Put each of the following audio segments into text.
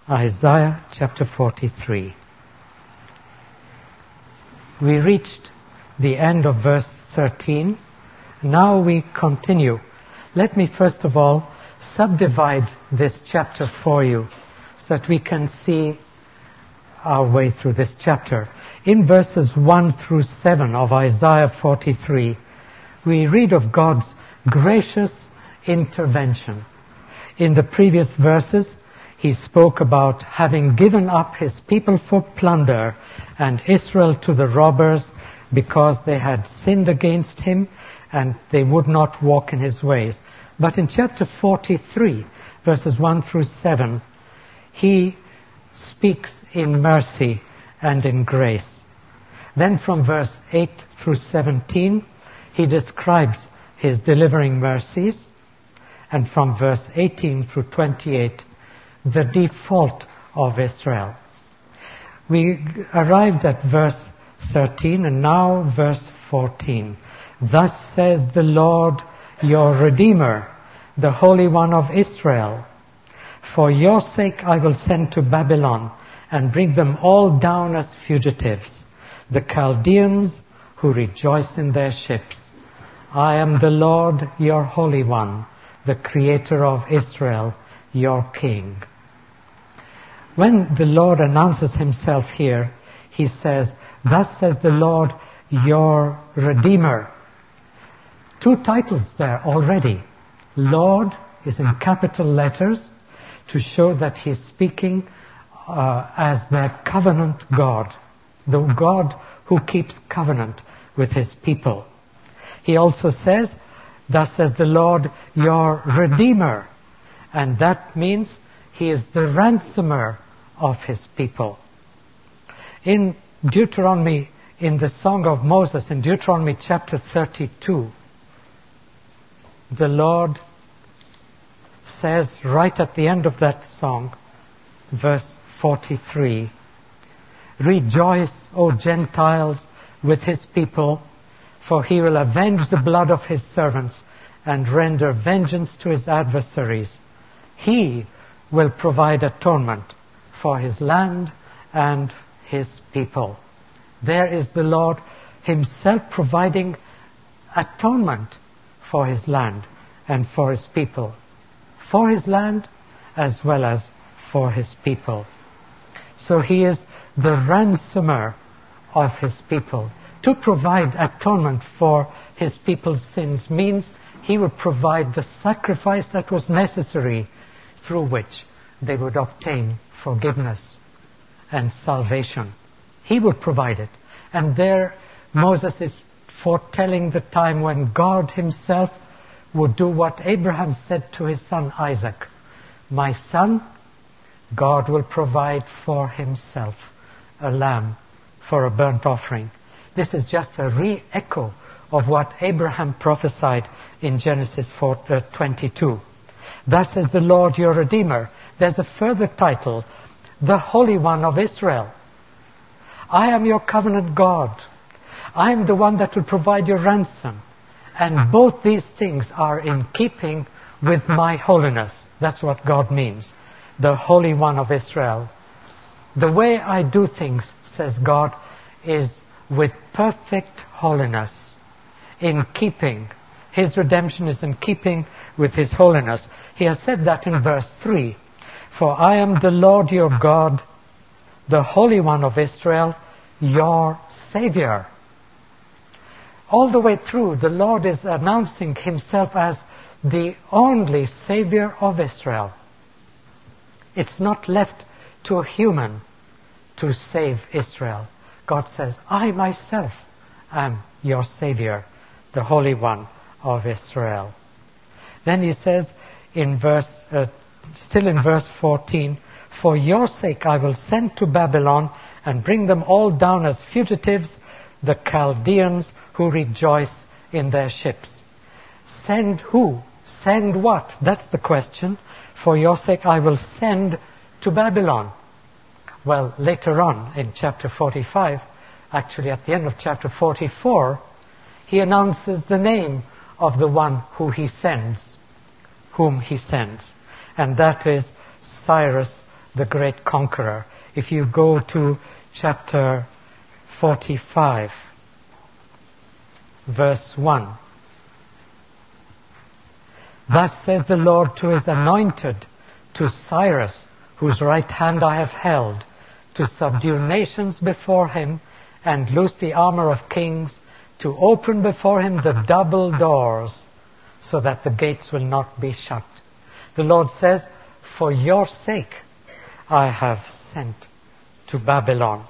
Isaiah chapter 43. We reached the end of verse 13. Now we continue. Let me first of all subdivide this chapter for you so that we can see our way through this chapter. In verses 1 through 7 of Isaiah 43, we read of God's gracious intervention. In the previous verses, he spoke about having given up his people for plunder and Israel to the robbers because they had sinned against him and they would not walk in his ways. But in chapter 43, verses 1 through 7, he speaks in mercy and in grace. Then from verse 8 through 17, he describes his delivering mercies. And from verse 18 through 28, the default of Israel. We arrived at verse 13 and now verse 14. Thus says the Lord your Redeemer, the Holy One of Israel. For your sake I will send to Babylon and bring them all down as fugitives, the Chaldeans who rejoice in their ships. I am the Lord your Holy One, the Creator of Israel, your King. When the Lord announces himself here, he says, thus says the Lord, your Redeemer. Two titles there already. Lord is in capital letters to show that he's speaking as their covenant God, the God who keeps covenant with his people. He also says, thus says the Lord, your Redeemer. And that means he is the ransomer of his people. In Deuteronomy, in the Song of Moses, in Deuteronomy chapter 32, the Lord says right at the end of that song, verse 43, rejoice, O Gentiles, with his people, for he will avenge the blood of his servants and render vengeance to his adversaries. He will provide atonement for his land and his people. There is the Lord himself providing atonement for his land and for his people. For his land as well as for his people. So he is the ransomer of his people. To provide atonement for his people's sins means he would provide the sacrifice that was necessary through which they would obtain forgiveness and salvation. He would provide it. And there Moses is foretelling the time when God himself would do what Abraham said to his son Isaac. My son, God will provide for himself a lamb for a burnt offering. This is just a re-echo of what Abraham prophesied in Genesis 22. Thus says the Lord your Redeemer. There's a further title, the Holy One of Israel. I am your covenant God. I am the one that will provide your ransom. And both these things are in keeping with my holiness. That's what God means. The Holy One of Israel. The way I do things, says God, is with perfect holiness. In keeping. His redemption is in keeping with his holiness. He has said that in verse 3. For I am the Lord your God, the Holy One of Israel, your Savior. All the way through, the Lord is announcing himself as the only Savior of Israel. It's not left to a human to save Israel. God says, I myself am your Savior, the Holy One of Israel. Then he says, still in verse 14, for your sake I will send to Babylon and bring them all down as fugitives, the Chaldeans who rejoice in their ships. Send who? Send what? That's the question. For your sake I will send to Babylon. Well, later on in chapter 45, actually at the end of chapter 44, he announces the name of the one whom he sends. And that is Cyrus the great conqueror. If you go to chapter 45, verse 1. Thus says the Lord to his anointed, to Cyrus, whose right hand I have held, to subdue nations before him, and loose the armor of kings, to open before him the double doors, so that the gates will not be shut. The Lord says, for your sake I have sent to Babylon.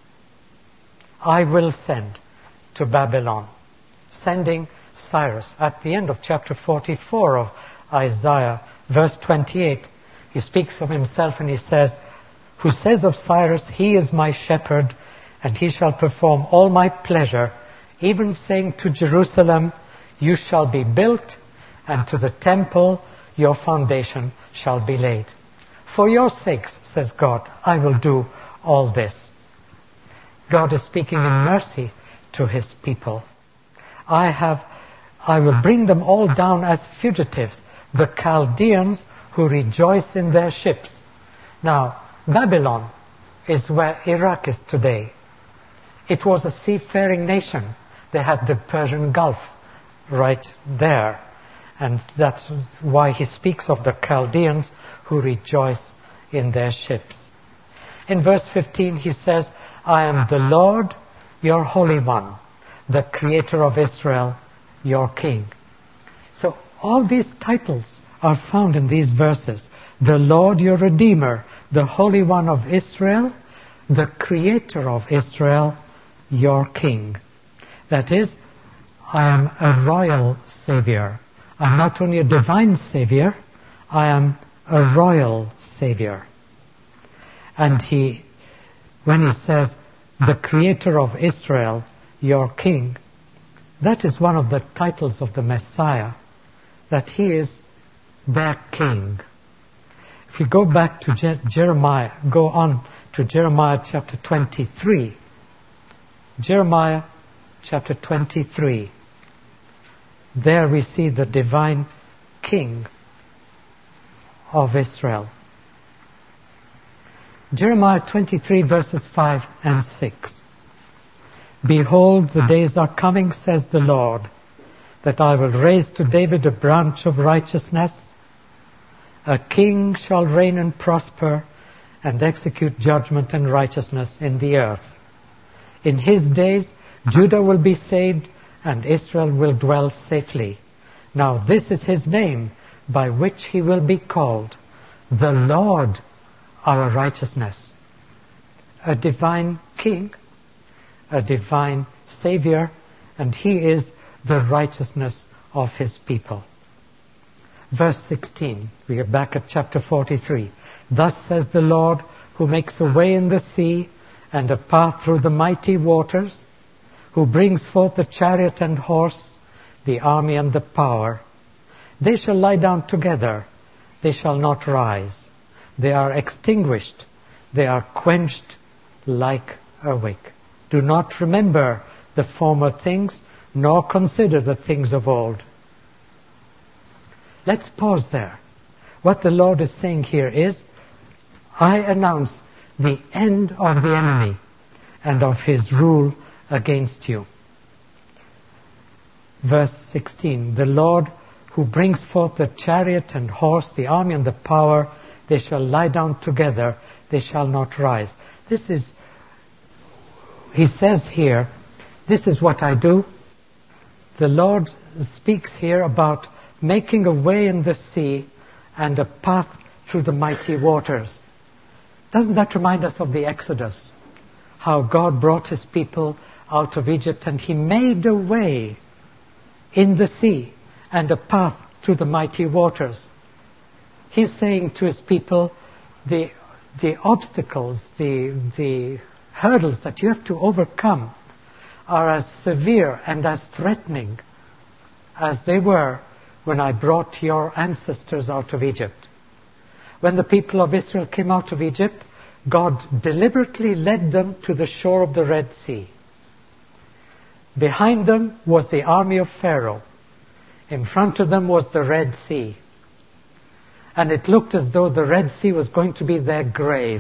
I will send to Babylon. Sending Cyrus. At the end of chapter 44 of Isaiah, verse 28, he speaks of himself and he says, who says of Cyrus, he is my shepherd, and he shall perform all my pleasure, even saying to Jerusalem, you shall be built, and to the temple your foundation shall be laid. For your sakes, says God, I will do all this. God is speaking in mercy to his people. I will bring them all down as fugitives, the Chaldeans who rejoice in their ships. Now, Babylon is where Iraq is today. It was a seafaring nation. They had the Persian Gulf right there. And that's why he speaks of the Chaldeans who rejoice in their ships. In verse 15 he says, I am the Lord, your Holy One, the Creator of Israel, your King. So all these titles are found in these verses. The Lord, your Redeemer, the Holy One of Israel, the Creator of Israel, your King. That is, I am a royal Savior. I'm not only a divine Savior, I am a royal Savior. And when he says, the Creator of Israel, your King, that is one of the titles of the Messiah, that he is their King. If you go back to Jeremiah, go on to Jeremiah chapter 23. Jeremiah chapter 23. There we see the divine King of Israel. Jeremiah 23 verses 5 and 6. Behold, the days are coming, says the Lord, that I will raise to David a branch of righteousness. A king shall reign and prosper and execute judgment and righteousness in the earth. In his days, Judah will be saved and Israel will dwell safely. Now this is his name by which he will be called, the Lord our righteousness. A divine king, a divine Savior, and he is the righteousness of his people. Verse 16, we are back at chapter 43. Thus says the Lord, who makes a way in the sea and a path through the mighty waters, who brings forth the chariot and horse, the army and the power. They shall lie down together, they shall not rise. They are extinguished, they are quenched like a wick. Do not remember the former things, nor consider the things of old. Let's pause there. What the Lord is saying here is, I announce the end of the enemy and of his rule against you. Verse 16, the Lord who brings forth the chariot and horse, the army and the power, they shall lie down together, they shall not rise. This is, he says here, this is what I do. The Lord speaks here about making a way in the sea and a path through the mighty waters. Doesn't that remind us of the Exodus? How God brought his people out of Egypt and he made a way in the sea and a path through the mighty waters. He's saying to his people, the obstacles, the hurdles that you have to overcome are as severe and as threatening as they were when I brought your ancestors out of Egypt. When the people of Israel came out of Egypt, God deliberately led them to the shore of the Red Sea. Behind them was the army of Pharaoh. In front of them was the Red Sea. And it looked as though the Red Sea was going to be their grave.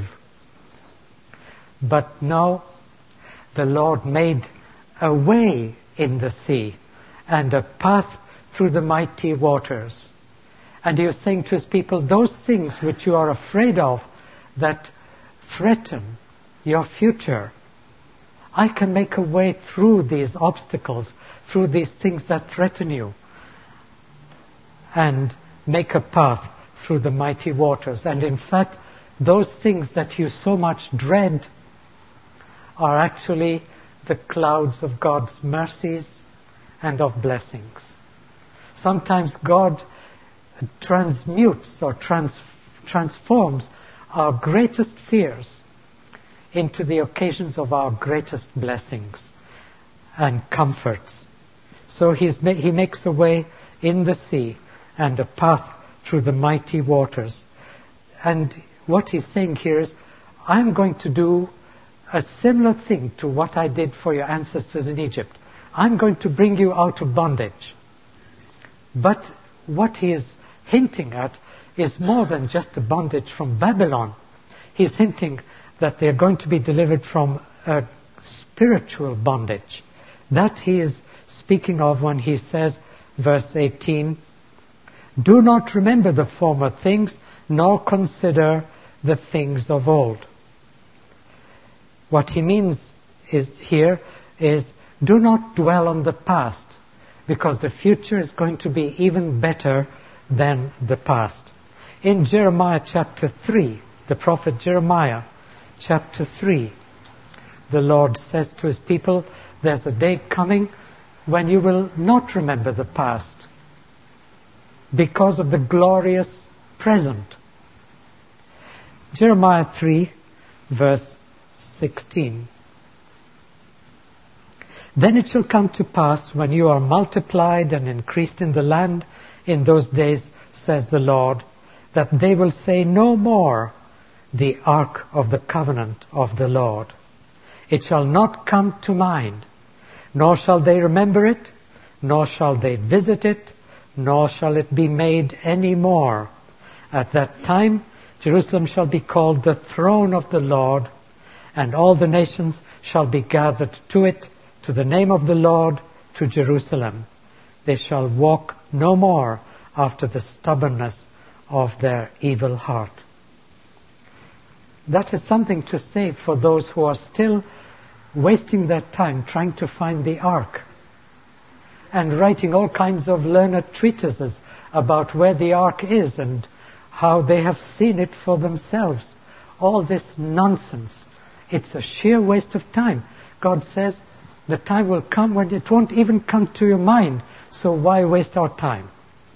But no, the Lord made a way in the sea and a path through the mighty waters. And He was saying to His people, those things which you are afraid of that threaten your future, I can make a way through these obstacles, through these things that threaten you, and make a path through the mighty waters. And in fact, those things that you so much dread are actually the clouds of God's mercies and of blessings. Sometimes God transmutes or transforms our greatest fears into the occasions of our greatest blessings and comforts. So He makes a way in the sea and a path through the mighty waters. And what He's saying here is, I'm going to do a similar thing to what I did for your ancestors in Egypt. I'm going to bring you out of bondage. But what He is hinting at is more than just the bondage from Babylon. He's hinting that they're going to be delivered from a spiritual bondage. That He is speaking of when He says, verse 18, do not remember the former things, nor consider the things of old. What He means here is, do not dwell on the past, because the future is going to be even better than the past. In Jeremiah chapter 3, the prophet Jeremiah chapter 3, the Lord says to His people, there's a day coming when you will not remember the past because of the glorious present. Jeremiah 3, verse 16. Then it shall come to pass, when you are multiplied and increased in the land in those days, says the Lord, that they will say no more, the ark of the covenant of the Lord. It shall not come to mind, nor shall they remember it, nor shall they visit it, nor shall it be made any more. At that time Jerusalem shall be called the throne of the Lord, and all the nations shall be gathered to it, to the name of the Lord, to Jerusalem. They shall walk no more after the stubbornness of their evil heart. That is something to say for those who are still wasting their time trying to find the ark and writing all kinds of learned treatises about where the ark is and how they have seen it for themselves. All this nonsense. It's a sheer waste of time. God says the time will come when it won't even come to your mind, so why waste our time?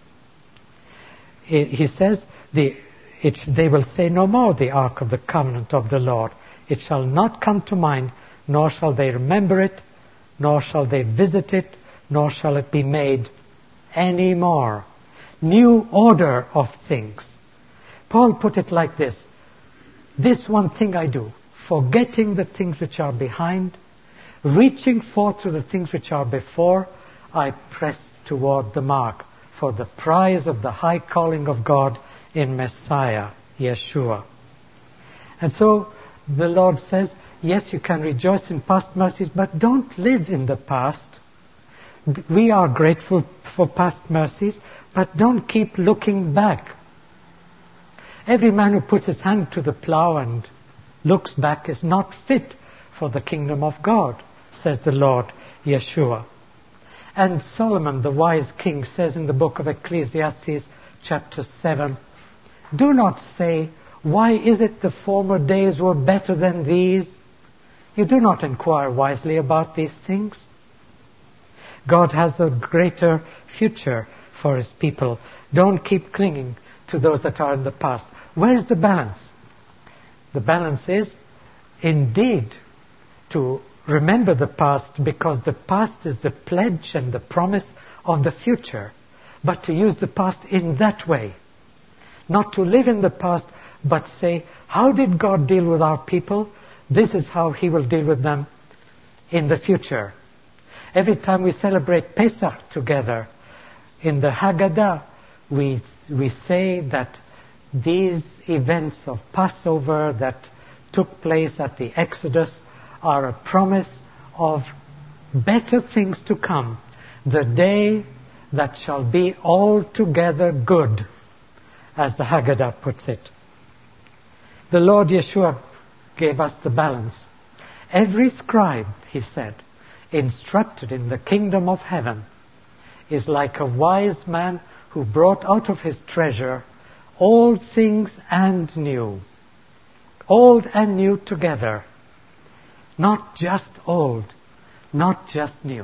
He says, they will say no more, the ark of the covenant of the Lord. It shall not come to mind, nor shall they remember it, nor shall they visit it, nor shall it be made any more. New order of things. Paul put it like this: this one thing I do, forgetting the things which are behind, reaching forth to the things which are before, I press toward the mark for the prize of the high calling of God in Messiah, Yeshua. And so the Lord says, yes, you can rejoice in past mercies, but don't live in the past. We are grateful for past mercies, but don't keep looking back. Every man who puts his hand to the plow and looks back is not fit for the kingdom of God, says the Lord, Yeshua. And Solomon, the wise king, says in the book of Ecclesiastes, chapter 7, do not say, why is it the former days were better than these? You do not inquire wisely about these things. God has a greater future for His people. Don't keep clinging to those that are in the past. Where's the balance? The balance is, indeed, to remember the past, because the past is the pledge and the promise of the future. But to use the past in that way. Not to live in the past, but say, how did God deal with our people? This is how He will deal with them in the future. Every time we celebrate Pesach together, in the Haggadah, we say that these events of Passover that took place at the Exodus are a promise of better things to come, the day that shall be altogether good, as the Haggadah puts it. The Lord Yeshua gave us the balance. Every scribe, he said, instructed in the kingdom of heaven is like a wise man who brought out of his treasure old things and new. Old and new together. Not just old, not just new.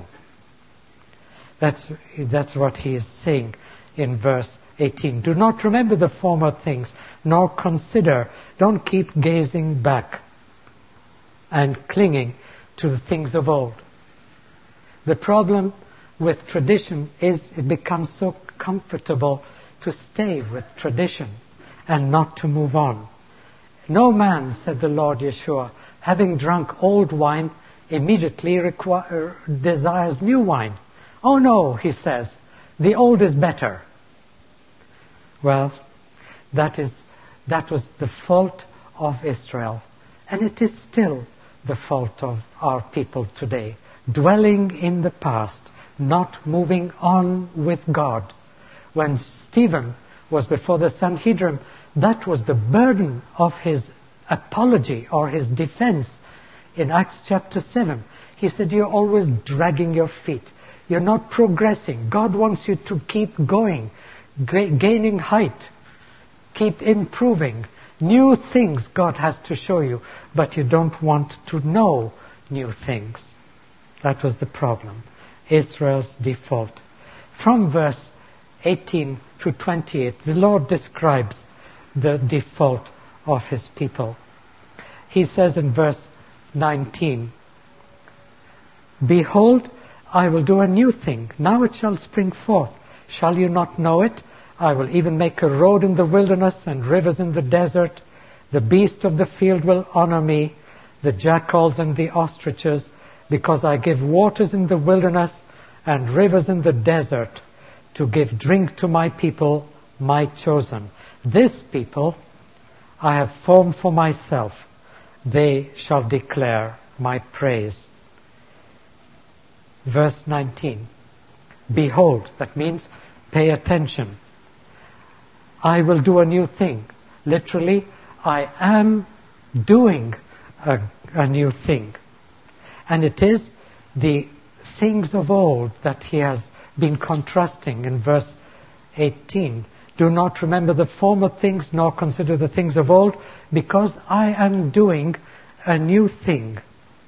That's what he is saying in verse 18. Do not remember the former things, nor consider, don't keep gazing back and clinging to the things of old. The problem with tradition is it becomes so comfortable to stay with tradition and not to move on. No man, said the Lord Yeshua, having drunk old wine, immediately desires new wine. Oh no, he says, the old is better. Well, that was the fault of Israel, and it is still the fault of our people today, dwelling in the past, not moving on with God. When Stephen was before the Sanhedrin, that was the burden of his apology or his defense in Acts chapter 7. He said, you're always dragging your feet. You're not progressing. God wants you to keep going, gaining height, keep improving. New things God has to show you, but you don't want to know new things. That was the problem. Israel's default. From verse 18 to 28, the Lord describes the default of his people. He says in verse 19, behold, I will do a new thing. Now it shall spring forth. Shall you not know it? I will even make a road in the wilderness and rivers in the desert. The beasts of the field will honor me, the jackals and the ostriches, because I give waters in the wilderness and rivers in the desert to give drink to my people, my chosen. This people I have formed for myself. They shall declare my praise. Verse 19. Behold, that means pay attention. I will do a new thing. Literally, I am doing a new thing. And it is the things of old that he has been contrasting in verse 18. Do not remember the former things, nor consider the things of old, because I am doing a new thing.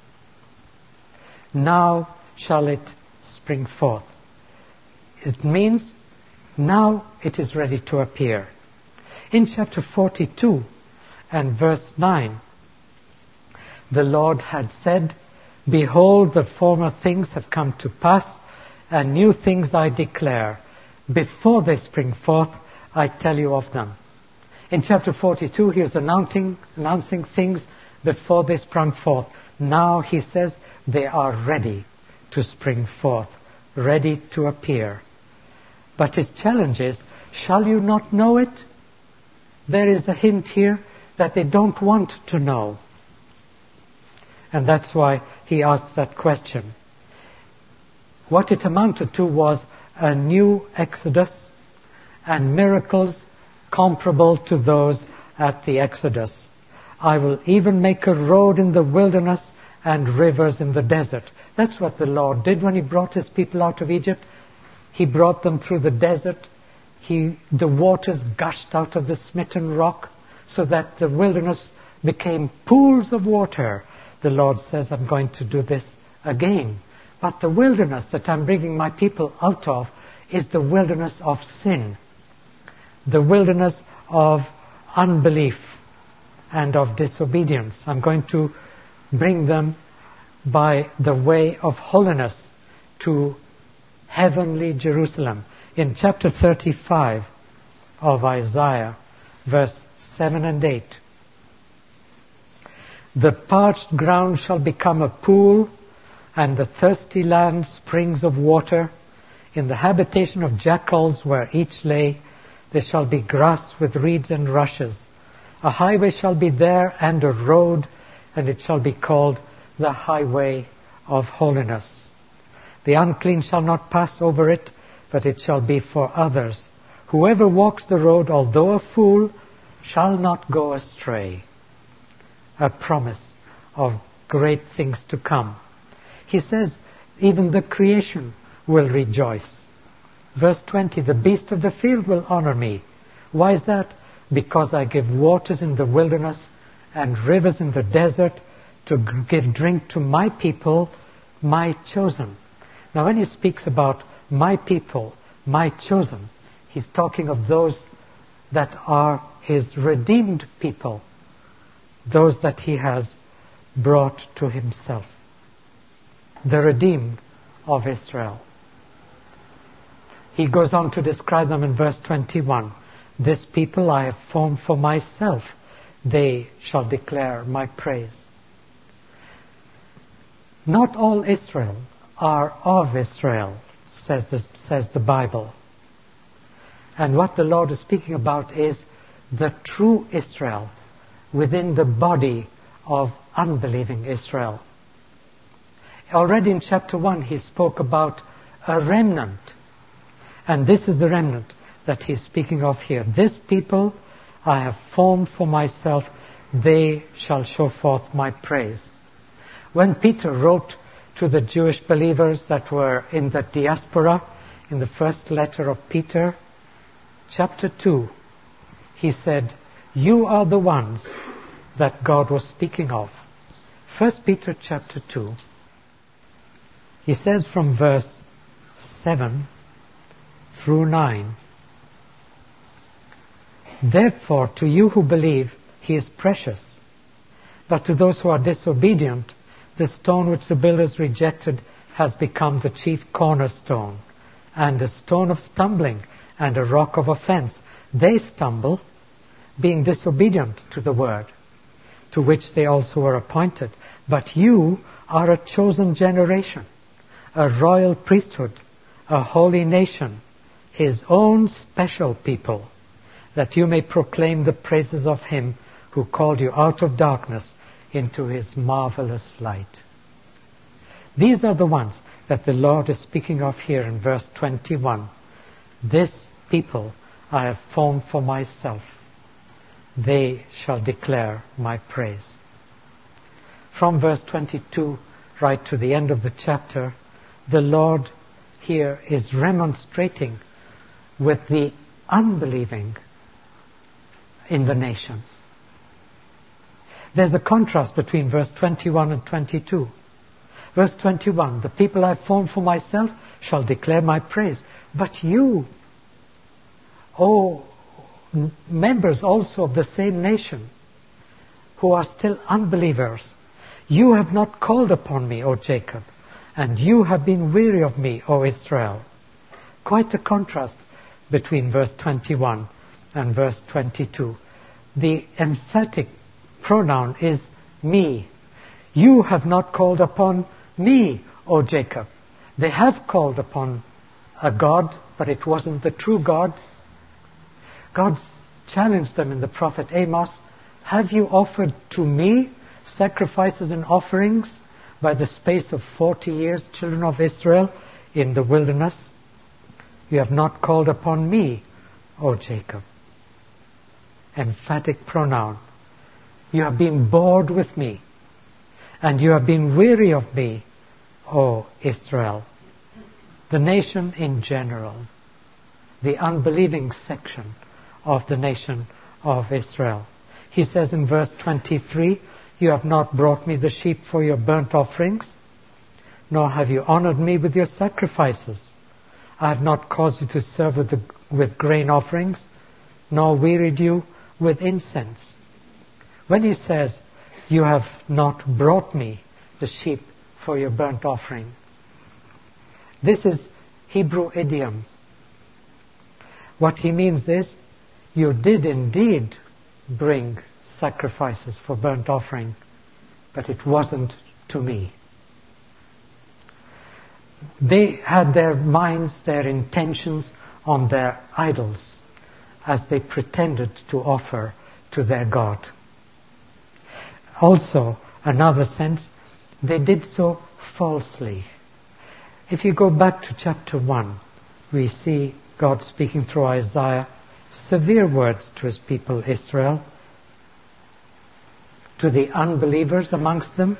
Now shall it spring forth. It means now it is ready to appear. In chapter 42 and verse 9, the Lord had said, behold, the former things have come to pass, and new things I declare. Before they spring forth, I tell you of them. In chapter 42, he is announcing things before they sprung forth. Now he says they are ready to spring forth, ready to appear. But his challenge is, shall you not know it? There is a hint here that they don't want to know. And that's why he asks that question. What it amounted to was a new Exodus and miracles comparable to those at the Exodus. I will even make a road in the wilderness and rivers in the desert. That's what the Lord did when he brought his people out of Egypt. He brought them through the desert. The waters gushed out of the smitten rock so that the wilderness became pools of water. The Lord says, I'm going to do this again. But the wilderness that I'm bringing my people out of is the wilderness of sin, the wilderness of unbelief and of disobedience. I'm going to bring them by the way of holiness to heavenly Jerusalem. In chapter 35 of Isaiah, verse 7 and 8, the parched ground shall become a pool, and the thirsty land springs of water. In the habitation of jackals where each lay, There shall be grass with reeds and rushes. A highway shall be there and a road, and it shall be called the highway of holiness. The unclean shall not pass over it, but it shall be for others. Whoever walks the road, although a fool, shall not go astray. A promise of great things to come. He says, even the creation will rejoice. Verse 20, the beast of the field will honor me. Why is that? Because I give waters in the wilderness and rivers in the desert to give drink to my people, my chosen. Now when he speaks about my people, my chosen, he's talking of those that are his redeemed people, those that he has brought to himself. The redeemed of Israel. He goes on to describe them in verse 21. This people I have formed for myself. They shall declare my praise. Not all Israel are of Israel, says the Bible. And what the Lord is speaking about is the true Israel within the body of unbelieving Israel. Already in chapter 1 he spoke about a remnant. And this is the remnant that he's speaking of here. This people I have formed for myself, they shall show forth my praise. When Peter wrote to the Jewish believers that were in the diaspora, in the first letter of Peter, chapter 2, he said, you are the ones that God was speaking of. 1 Peter chapter 2, he says from verse 7 through 9, therefore to you who believe he is precious, but to those who are disobedient, the stone which the builders rejected has become the chief cornerstone, and a stone of stumbling and a rock of offense. They stumble, being disobedient to the word, to which they also were appointed. But you are a chosen generation, a royal priesthood, a holy nation, his own special people, that you may proclaim the praises of him who called you out of darkness into his marvelous light. These are the ones that the Lord is speaking of here in verse 21. This people I have formed for myself. They shall declare my praise. From verse 22 right to the end of the chapter, the Lord here is remonstrating with the unbelieving in the nation. There's a contrast between verse 21 and 22. Verse 21, the people I have formed for myself shall declare my praise. But you, members also of the same nation, who are still unbelievers, you have not called upon me, O Jacob, and you have been weary of me, O Israel. Quite a contrast between verse 21 and verse 22. The emphatic pronoun is me. You have not called upon me, O Jacob. They have called upon a God, but it wasn't the true God. God challenged them in the prophet Amos, have you offered to me sacrifices and offerings by the space of 40 years, children of Israel, in the wilderness? You have not called upon me, O Jacob. Emphatic pronoun. You have been bored with me, and you have been weary of me, O Israel. The nation in general, the unbelieving section of the nation of Israel. He says in verse 23, you have not brought me the sheep for your burnt offerings, nor have you honored me with your sacrifices. I have not caused you to serve with grain offerings, nor wearied you with incense. When he says, you have not brought me the sheep for your burnt offering, this is Hebrew idiom. What he means is, you did indeed bring sacrifices for burnt offering, but it wasn't to me. They had their minds, their intentions on their idols. as they pretended to offer to their God. Also, another sense, they did so falsely. If you go back to chapter 1, we see God speaking through Isaiah severe words to his people Israel, to the unbelievers amongst them.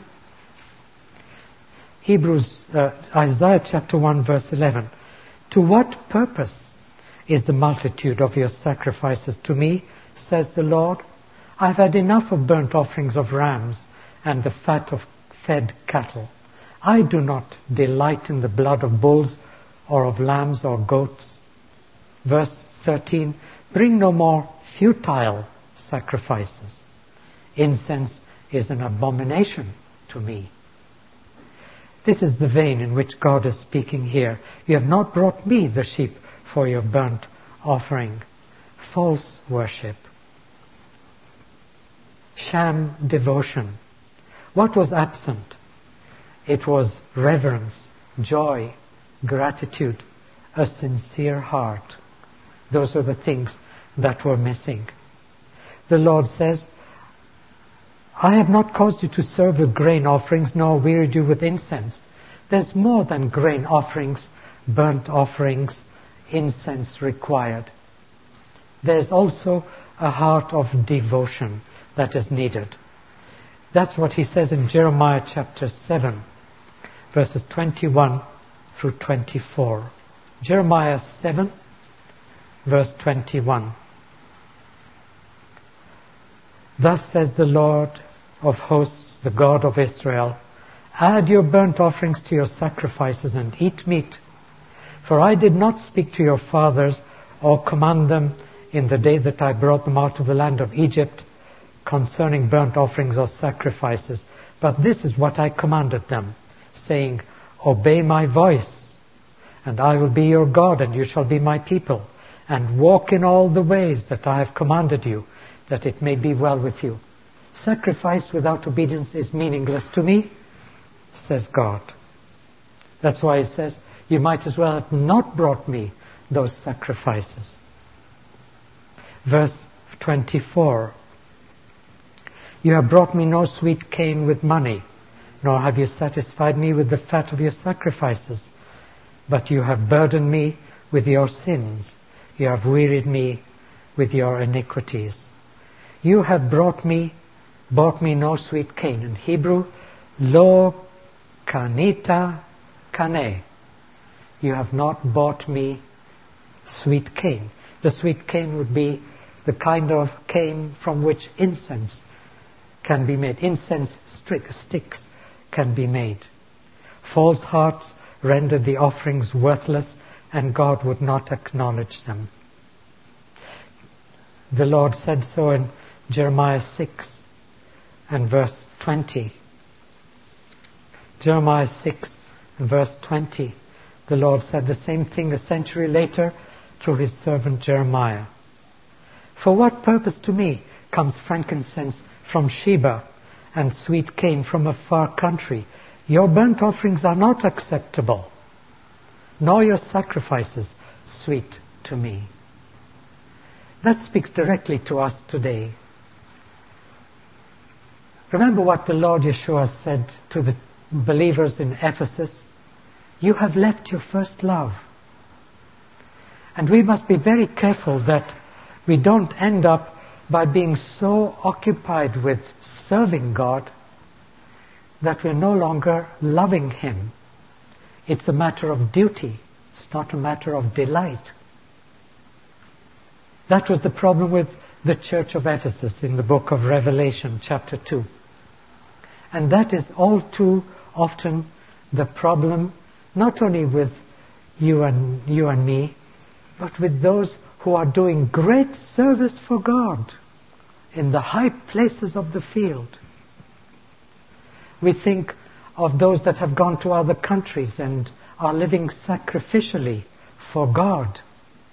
Isaiah chapter 1 verse 11. To what purpose is the multitude of your sacrifices to me, says the Lord? I've had enough of burnt offerings of rams and the fat of fed cattle. I do not delight in the blood of bulls or of lambs or goats. Verse 13, bring no more futile sacrifices. Incense is an abomination to me. This is the vein in which God is speaking here. You have not brought me the sheep for your burnt offering. False worship. Sham devotion. What was absent? It was reverence, joy, gratitude, a sincere heart. Those are the things that were missing. The Lord says, I have not caused you to serve with grain offerings, nor wearied you with incense. There's more than grain offerings, burnt offerings, incense required. There's also a heart of devotion that is needed. That's what he says in Jeremiah chapter 7, verses 21 through 24. Jeremiah 7, verse 21. Thus says the Lord of hosts, the God of Israel, add your burnt offerings to your sacrifices and eat meat. For I did not speak to your fathers or command them in the day that I brought them out of the land of Egypt concerning burnt offerings or sacrifices. But this is what I commanded them, saying, obey my voice, and I will be your God, and you shall be my people, and walk in all the ways that I have commanded you, that it may be well with you. Sacrifice without obedience is meaningless to me, says God. That's why he says, you might as well have not brought me those sacrifices. Verse 24. You have brought me no sweet cane with money, nor have you satisfied me with the fat of your sacrifices. But you have burdened me with your sins. You have wearied me with your iniquities. You have bought me no sweet cane. In Hebrew, lo kanita kane. You have not bought me sweet cane. The sweet cane would be the kind of cane from which incense can be made. Incense sticks can be made. False hearts rendered the offerings worthless, and God would not acknowledge them. The Lord said so in Jeremiah 6 and verse 20. Jeremiah 6 and verse 20. The Lord said the same thing a century later through his servant Jeremiah. For what purpose to me comes frankincense from Sheba and sweet cane from a far country? Your burnt offerings are not acceptable, nor your sacrifices sweet to me. That speaks directly to us today. Remember what the Lord Yeshua said to the believers in Ephesus. You have left your first love. And we must be very careful that we don't end up by being so occupied with serving God that we're no longer loving Him. It's a matter of duty. It's not a matter of delight. That was the problem with the church of Ephesus in the book of Revelation, chapter 2. And that is all too often the problem, not only with you and me, but with those who are doing great service for God in the high places of the field. We think of those that have gone to other countries and are living sacrificially for God.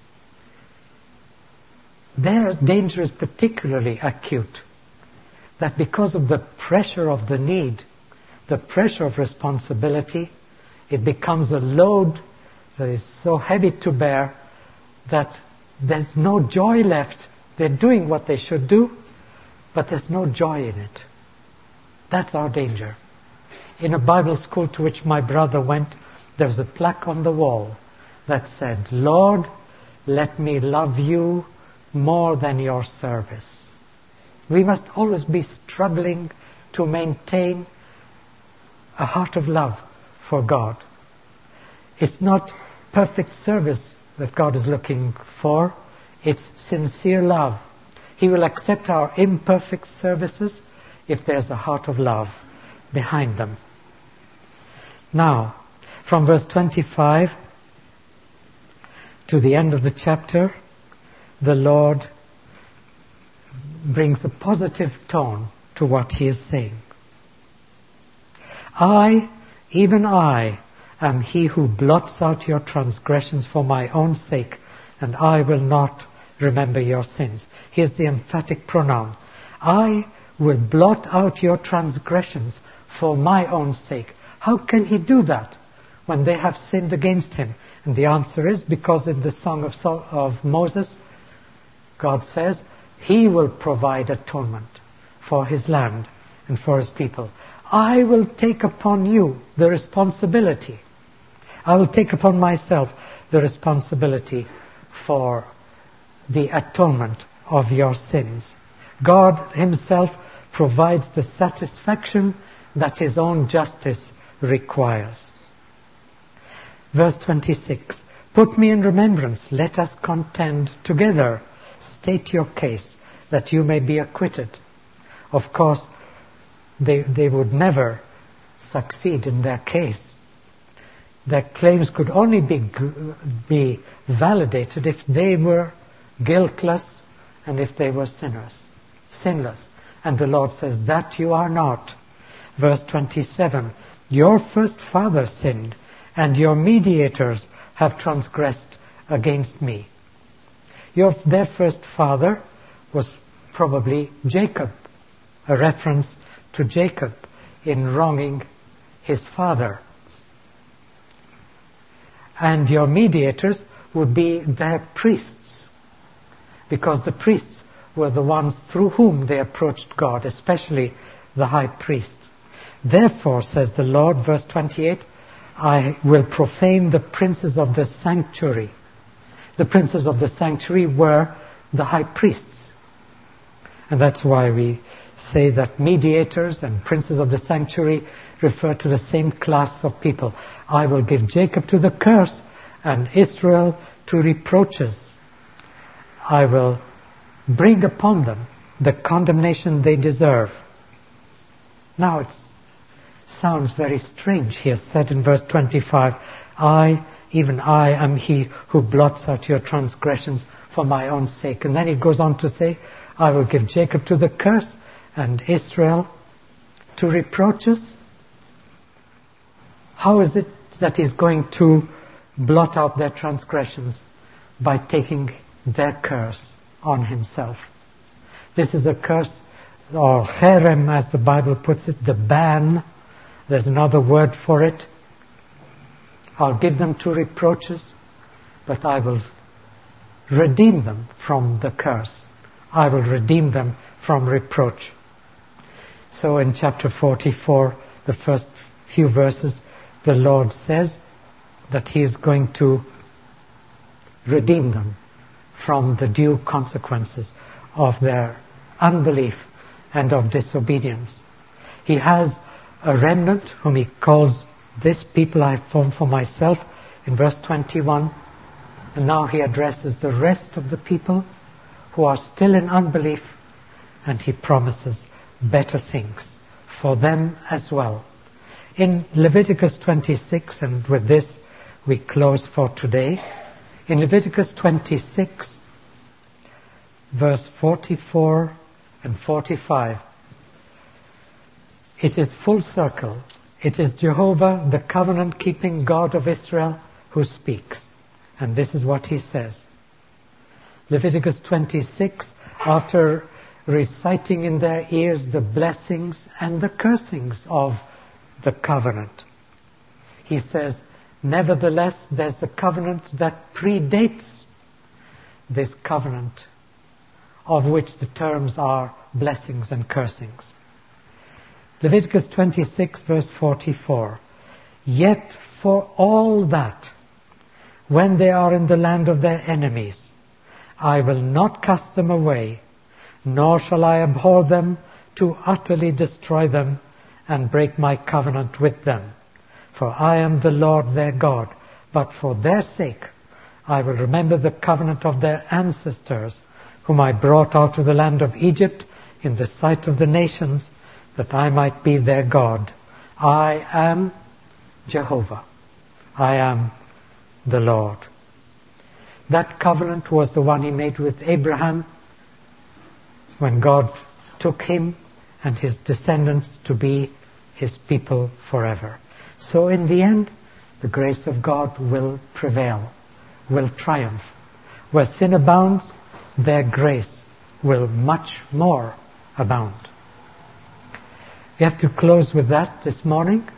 Their danger is particularly acute. That because of the pressure of the need, the pressure of responsibility, it becomes a load that is so heavy to bear that there's no joy left. They're doing what they should do, but there's no joy in it. That's our danger. In a Bible school to which my brother went, there was a plaque on the wall that said, "Lord, let me love you more than your service." We must always be struggling to maintain a heart of love for God. It's not perfect service that God is looking for. It's sincere love. He will accept our imperfect services if there's a heart of love behind them. Now, from verse 25 to the end of the chapter, the Lord brings a positive tone to what he is saying. I, even I, am he who blots out your transgressions for my own sake, and I will not remember your sins. Here's the emphatic pronoun. I will blot out your transgressions for my own sake. How can he do that when they have sinned against him? And the answer is because in the Song of Moses, God says, he will provide atonement for his land and for his people. I will take upon you the responsibility. I will take upon myself the responsibility for the atonement of your sins. God himself provides the satisfaction that his own justice requires. Verse 26. Put me in remembrance, let us contend together. State your case, that you may be acquitted. Of course, they would never succeed in their case. Their claims could only be validated if they were guiltless and if they were sinless. And the Lord says, that you are not. Verse 27, your first father sinned, and your mediators have transgressed against me. Their first father was probably Jacob, a reference to Jacob in wronging his father. And your mediators would be their priests, because the priests were the ones through whom they approached God, especially the high priest. Therefore, says the Lord, verse 28, I will profane the princes of the sanctuary. The princes of the sanctuary were the high priests. And that's why we say that mediators and princes of the sanctuary refer to the same class of people. I will give Jacob to the curse and Israel to reproaches. I will bring upon them the condemnation they deserve. Now it sounds very strange here, said in verse 25, even I am he who blots out your transgressions for my own sake. And then he goes on to say, I will give Jacob to the curse and Israel to reproaches. How is it that he's going to blot out their transgressions? By taking their curse on himself. This is a curse, or cherem as the Bible puts it, the ban. There's another word for it. I'll give them to reproaches, but I will redeem them from the curse. I will redeem them from reproach. So in chapter 44, the first few verses, the Lord says that He is going to redeem them from the due consequences of their unbelief and of disobedience. He has a remnant whom He calls, this people I have formed for myself, in verse 21. And now He addresses the rest of the people who are still in unbelief, and He promises better things for them as well. In Leviticus 26, and with this we close for today, in Leviticus 26, verse 44 and 45, it is full circle. It is Jehovah, the covenant-keeping God of Israel, who speaks. And this is what He says. Leviticus 26, after reciting in their ears the blessings and the cursings of the covenant, He says, nevertheless, there's a covenant that predates this covenant, of which the terms are blessings and cursings. Leviticus 26 verse 44. Yet for all that, when they are in the land of their enemies, I will not cast them away, nor shall I abhor them to utterly destroy them and break my covenant with them. For I am the Lord their God, but for their sake I will remember the covenant of their ancestors, whom I brought out of the land of Egypt in the sight of the nations, that I might be their God. I am Jehovah. I am the Lord. That covenant was the one he made with Abraham when God took him and his descendants to be his people forever. So in the end, the grace of God will prevail, will triumph. Where sin abounds, their grace will much more abound. We have to close with that this morning.